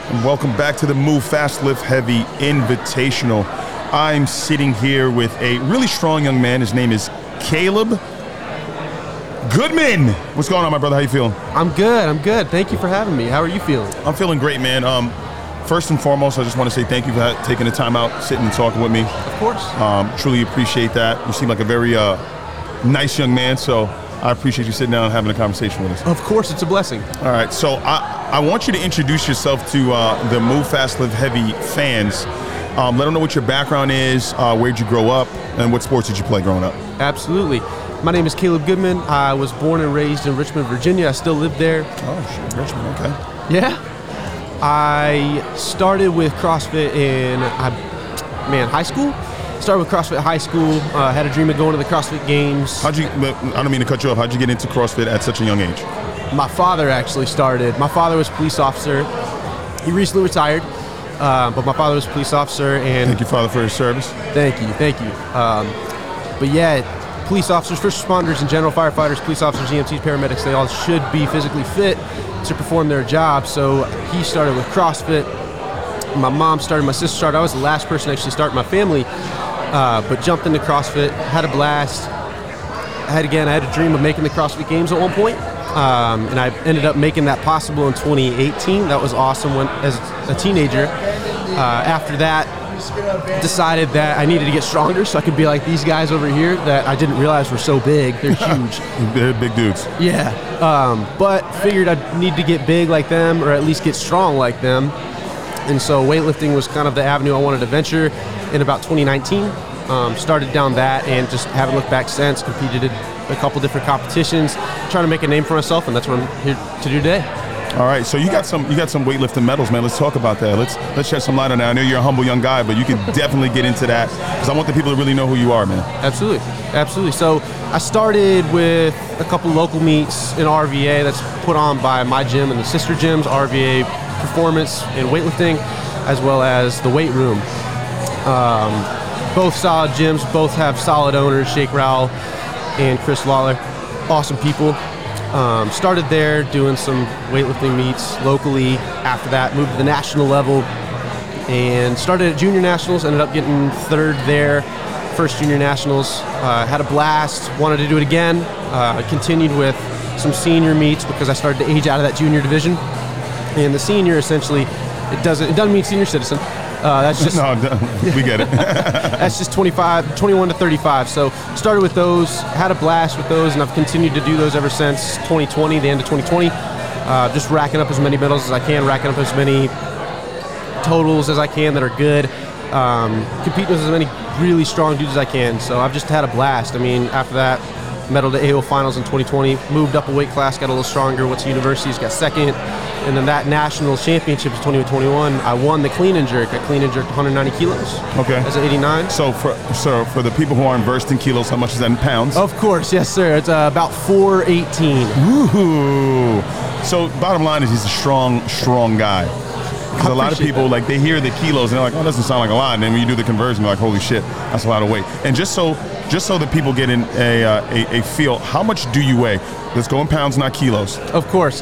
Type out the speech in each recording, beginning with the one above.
and welcome back to the Move Fast Lift Heavy Invitational. I'm sitting here with a really strong young man. His name is Caleb Goodman. What's going on, my brother? How you feeling? I'm good. Thank you for having me. How are you feeling? I'm feeling great, man. First and foremost, I just want to say thank you for taking the time out, sitting and talking with me. Of course. Truly appreciate that. You seem like a very nice young man, so I appreciate you sitting down and having a conversation with us. Of course, it's a blessing. All right, so I want you to introduce yourself to the Move Fast Lift Heavy fans. Let them know what your background is, where'd you grow up, and what sports did you play growing up? Absolutely. My name is Caleb Goodman. I was born and raised in Richmond, Virginia. I still live there. Oh, shit, Richmond, okay. Yeah. I started with CrossFit in high school. Started with CrossFit high school. Had a dream of going to the CrossFit Games. I don't mean to cut you off. How'd you get into CrossFit at such a young age? My father actually started. My father was a police officer. He recently retired, but my father was a police officer. And thank you, Father, for your service. Thank you. But yeah, police officers, first responders in general, firefighters, police officers, EMTs, paramedics, they all should be physically fit to perform their job. So he started with CrossFit. My mom started, my sister started. I was the last person to actually start in my family, but jumped into CrossFit, had a blast. I had a dream of making the CrossFit Games at one point, and I ended up making that possible in 2018. That was awesome as a teenager. After that, decided that I needed to get stronger so I could be like these guys over here that I didn't realize were so big. They're huge. They're big dudes. Yeah, but figured I'd need to get big like them or at least get strong like them. And so weightlifting was kind of the avenue I wanted to venture in about 2019. Started down that and just haven't looked back since. Competed in a couple different competitions, trying to make a name for myself, and that's what I'm here to do today. All right, so you got some weightlifting medals, man. Let's talk about that. Let's shed some light on that. I know you're a humble young guy, but you can definitely get into that because I want the people to really know who you are, man. Absolutely. So I started with a couple local meets in RVA that's put on by my gym and the sister gyms, RVA Performance and Weightlifting, as well as the Weight Room. Both solid gyms, both have solid owners, Shake Rowell and Chris Lawler. Awesome people. Started there doing some weightlifting meets locally. After that, moved to the national level and started at junior nationals. Ended up getting third there, first junior nationals. Had a blast, wanted to do it again. Continued with some senior meets because I started to age out of that junior division. And the senior essentially, it doesn't mean senior citizen. That's just no, we get it. That's just 21 to 35. So started with those, had a blast with those, and I've continued to do those ever since 2020, the end of 2020. Just racking up as many medals as I can, racking up as many totals as I can that are good. Competing with as many really strong dudes as I can. So I've just had a blast. I mean, after that, medaled at AO Finals in 2020, moved up a weight class, got a little stronger, went to universities, got second. And then that national championship in 2021, I won the clean and jerk. I clean and jerked 190 kilos. Okay. As an 89. So for the people who aren't versed in kilos, how much is that in pounds? Of course, yes, sir. It's about 418. Ooh. So bottom line is he's a strong guy. Because a lot of people, like, they hear the kilos and they're like, oh, that doesn't sound like a lot. And then when you do the conversion, they're like, holy shit, that's a lot of weight. And just so that people get in a feel, how much do you weigh? Let's go in pounds, not kilos. Of course.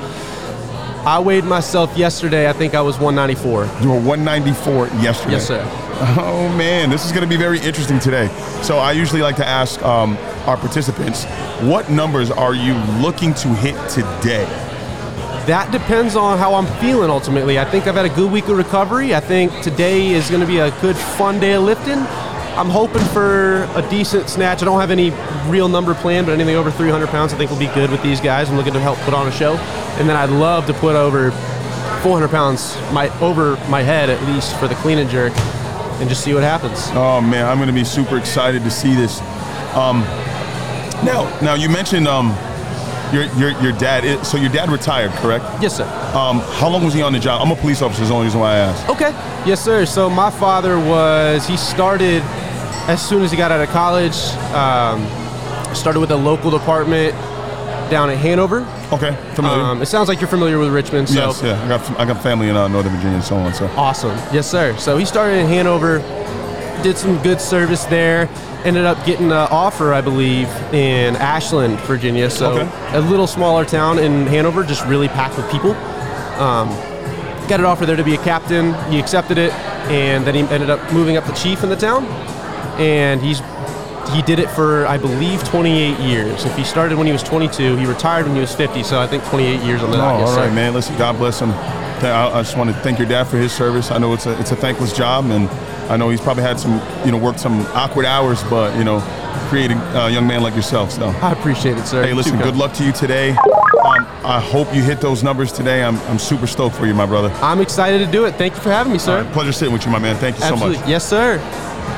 I weighed myself yesterday. I think I was 194. You were 194 yesterday? Yes, sir. Oh, man, this is going to be very interesting today. So I usually like to ask our participants, what numbers are you looking to hit today? That depends on how I'm feeling ultimately. I think I've had a good week of recovery. I think today is going to be a good, fun day of lifting. I'm hoping for a decent snatch. I don't have any real number planned, but anything over 300 pounds I think will be good with these guys. I'm looking to help put on a show. And then I'd love to put over 400 pounds over my head at least for the clean and jerk and just see what happens. Oh, man, I'm going to be super excited to see this. Now you mentioned your dad. So your dad retired, correct? Yes, sir. How long was he on the job? I'm a police officer, is the only reason why I asked. Okay. Yes, sir. So my father he started as soon as he got out of college. Started with a local department down at Hanover. Okay, familiar. It sounds like you're familiar with Richmond. So. Yes, yeah. I got family in Northern Virginia and so on. So. Awesome. Yes, sir. So he started in Hanover, did some good service there, ended up getting an offer, I believe, in Ashland, Virginia. So a little smaller town in Hanover, just really packed with people. got an offer there to be a captain. He accepted it, and then he ended up moving up to chief in the town. And he did it for, I believe, 28 years. If he started when he was 22, he retired when he was 50, so I think 28 years on the dot. All right, man. Listen, God bless him. I just want to thank your dad for his service. I know it's a thankless job, and I know he's probably had some, worked some awkward hours, but, creating a young man like yourself. So I appreciate it, sir. Hey, listen, good luck to you today. I hope you hit those numbers today. I'm super stoked for you, my brother. I'm excited to do it. Thank you for having me, sir. Pleasure sitting with you, my man. Thank you so much. Yes, sir.